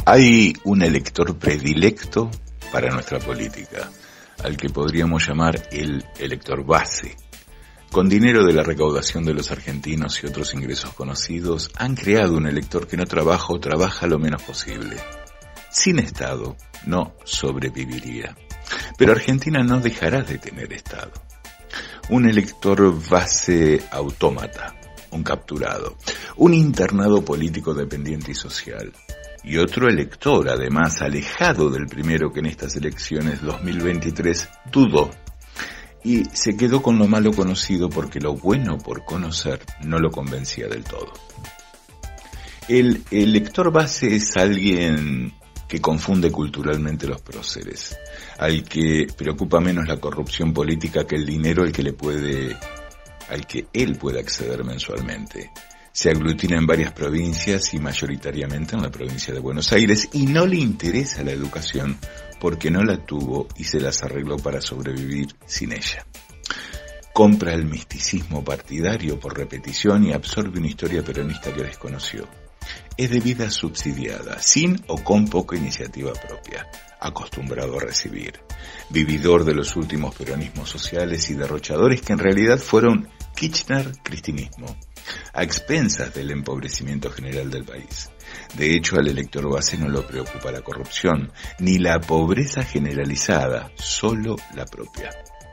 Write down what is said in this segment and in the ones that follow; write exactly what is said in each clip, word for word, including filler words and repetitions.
Hay un elector predilecto para nuestra política, al que podríamos llamar el elector base. Con dinero de la recaudación de los argentinos y otros ingresos conocidos, han creado un elector que no trabaja o trabaja lo menos posible. Sin Estado no sobreviviría. Pero Argentina no dejará de tener Estado. Un elector base autómata, un capturado, un internado político dependiente y social. Y otro elector, además, alejado del primero que en estas elecciones dos mil veintitrés dudó. Y se quedó con lo malo conocido porque lo bueno por conocer no lo convencía del todo. El elector base es alguien que confunde culturalmente los próceres, al que preocupa menos la corrupción política que el dinero al que le puede, al que él puede acceder mensualmente. Se aglutina en varias provincias y mayoritariamente en la provincia de Buenos Aires y no le interesa la educación porque no la tuvo y se las arregló para sobrevivir sin ella. Compra el misticismo partidario por repetición y absorbe una historia peronista que desconoció. Es de vida subsidiada, sin o con poca iniciativa propia, acostumbrado a recibir. Vividor de los últimos peronismos sociales y derrochadores que en realidad fueron Kirchner-cristinismo, a expensas del empobrecimiento general del país. De hecho, al elector base no lo preocupa la corrupción, ni la pobreza generalizada, solo la propia.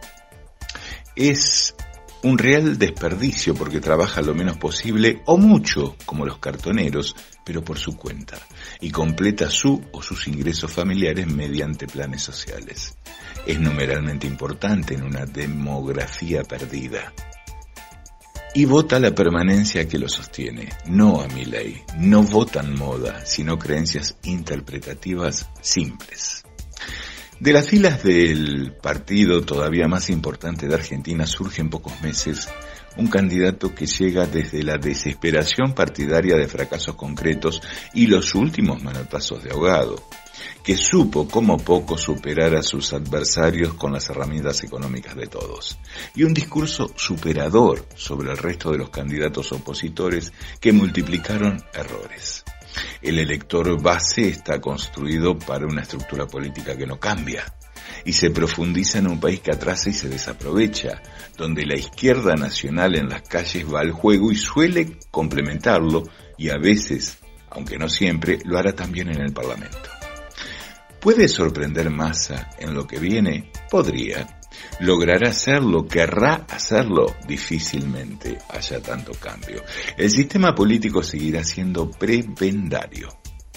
Es un real desperdicio porque trabaja lo menos posible o mucho, como los cartoneros, pero por su cuenta, y completa su o sus ingresos familiares mediante planes sociales. Es numeralmente importante en una demografía perdida. Y vota la permanencia que lo sostiene, no a Milei. No votan moda, sino creencias interpretativas simples. De las filas del partido todavía más importante de Argentina surge en pocos meses un candidato que llega desde la desesperación partidaria de fracasos concretos y los últimos manotazos de ahogado, que supo como poco superar a sus adversarios con las herramientas económicas de todos, y un discurso superador sobre el resto de los candidatos opositores que multiplicaron errores. El elector base está construido para una estructura política que no cambia, y se profundiza en un país que atrasa y se desaprovecha, donde la izquierda nacional en las calles va al juego y suele complementarlo, y a veces, aunque no siempre, lo hará también en el Parlamento. ¿Puede sorprender Massa en lo que viene? Podría. ¿Logrará hacerlo? ¿Querrá hacerlo? Difícilmente haya tanto cambio. El sistema político seguirá siendo prebendario.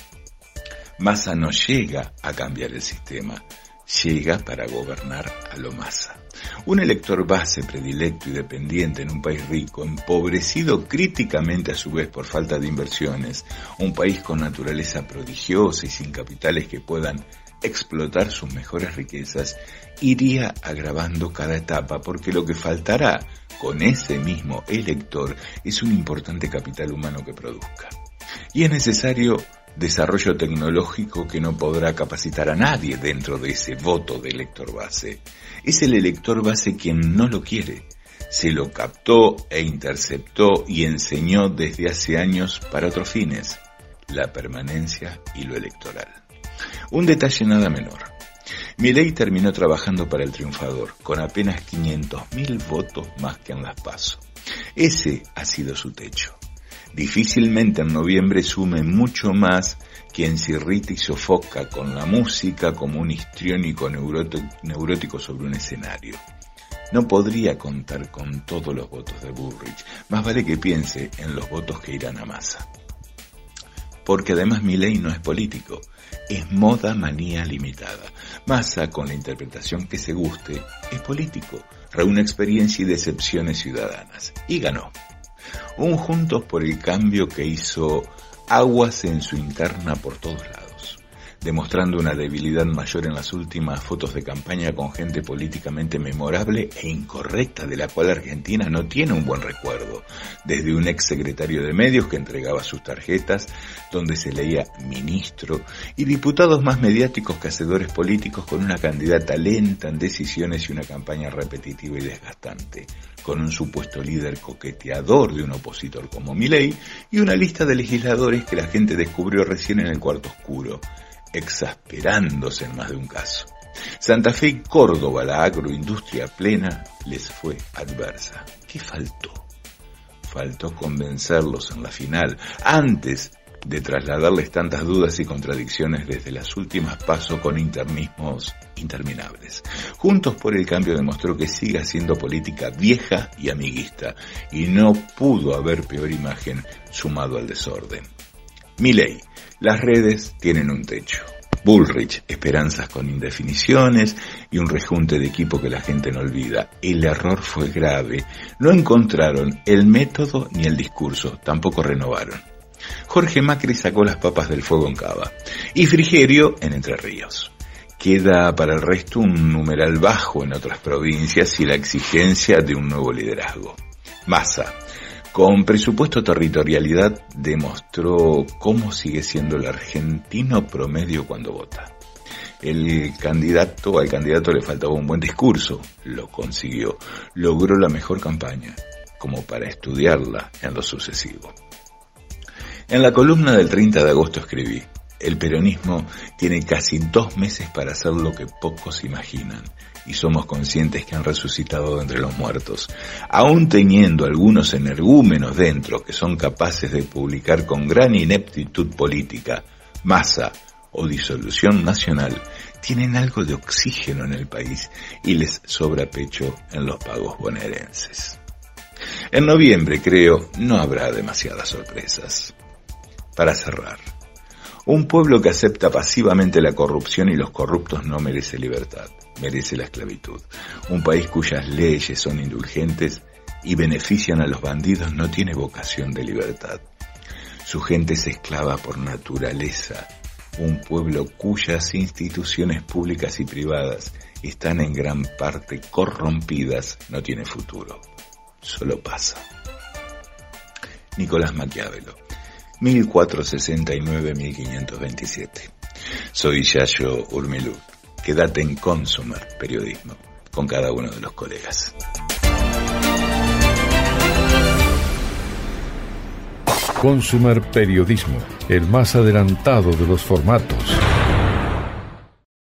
Massa no llega a cambiar el sistema, llega para gobernar a lo Massa. Un elector base predilecto y dependiente en un país rico, empobrecido críticamente a su vez por falta de inversiones, un país con naturaleza prodigiosa y sin capitales que puedan explotar sus mejores riquezas, iría agravando cada etapa porque lo que faltará con ese mismo elector es un importante capital humano que produzca. Y es necesario desarrollo tecnológico que no podrá capacitar a nadie dentro de ese voto de elector base. Es el elector base quien no lo quiere. Se lo captó e interceptó y enseñó desde hace años para otros fines, la permanencia y lo electoral. Un detalle nada menor. Milei terminó trabajando para el triunfador, con apenas quinientos mil votos más que en las PASO. Ese ha sido su techo. Difícilmente en noviembre sume mucho más quien se irrita y sofoca con la música como un histriónico neurótico sobre un escenario. No podría contar con todos los votos de Bullrich, más vale que piense en los votos que irán a Massa. Porque además Milei no es político, es moda manía limitada. Massa, con la interpretación que se guste, es político, reúne experiencia y decepciones ciudadanas, y ganó. Un Juntos por el Cambio que hizo aguas en su interna por todos lados. demostrando una debilidad mayor en las últimas fotos de campaña con gente políticamente memorable e incorrecta, de la cual Argentina no tiene un buen recuerdo, desde un ex secretario de medios que entregaba sus tarjetas, donde se leía ministro, y diputados más mediáticos que hacedores políticos, con una candidata lenta en decisiones y una campaña repetitiva y desgastante, con un supuesto líder coqueteador de un opositor como Milei y una lista de legisladores que la gente descubrió recién en el cuarto oscuro, exasperándose en más de un caso. Santa Fe y Córdoba, la agroindustria plena, les fue adversa. ¿Qué faltó? Faltó convencerlos en la final, antes de trasladarles tantas dudas y contradicciones desde las últimas PASO con internismos interminables. Juntos por el Cambio demostró que sigue haciendo política vieja y amiguista, y no pudo haber peor imagen sumado al desorden. Milei, las redes tienen un techo. Bullrich, esperanzas con indefiniciones y un rejunte de equipo que la gente no olvida. El error fue grave. No encontraron el método ni el discurso, tampoco renovaron. Jorge Macri sacó las papas del fuego en Cava y Frigerio en Entre Ríos. Queda para el resto un numeral bajo en otras provincias y la exigencia de un nuevo liderazgo. Massa, con presupuesto territorialidad, demostró cómo sigue siendo el argentino promedio cuando vota. El candidato, al candidato le faltaba un buen discurso, lo consiguió, logró la mejor campaña, como para estudiarla en lo sucesivo. En la columna del treinta de agosto escribí: el peronismo tiene casi dos meses para hacer lo que pocos imaginan, y somos conscientes que han resucitado de entre los muertos, aún teniendo algunos energúmenos dentro que son capaces de publicar con gran ineptitud política, masa o disolución nacional. Tienen algo de oxígeno en el país y les sobra pecho en los pagos bonaerenses. En noviembre, creo, no habrá demasiadas sorpresas. Para cerrar, un pueblo que acepta pasivamente la corrupción y los corruptos no merece libertad, merece la esclavitud. Un país cuyas leyes son indulgentes y benefician a los bandidos no tiene vocación de libertad. Su gente es esclava por naturaleza. Un pueblo cuyas instituciones públicas y privadas están en gran parte corrompidas no tiene futuro. Solo pasa. Nicolás Maquiavelo, mil cuatrocientos sesenta y nueve a mil quinientos veintisiete. Soy Yayo Urmilú. Quédate en Consumer Periodismo con cada uno de los colegas. Consumer Periodismo, el más adelantado de los formatos.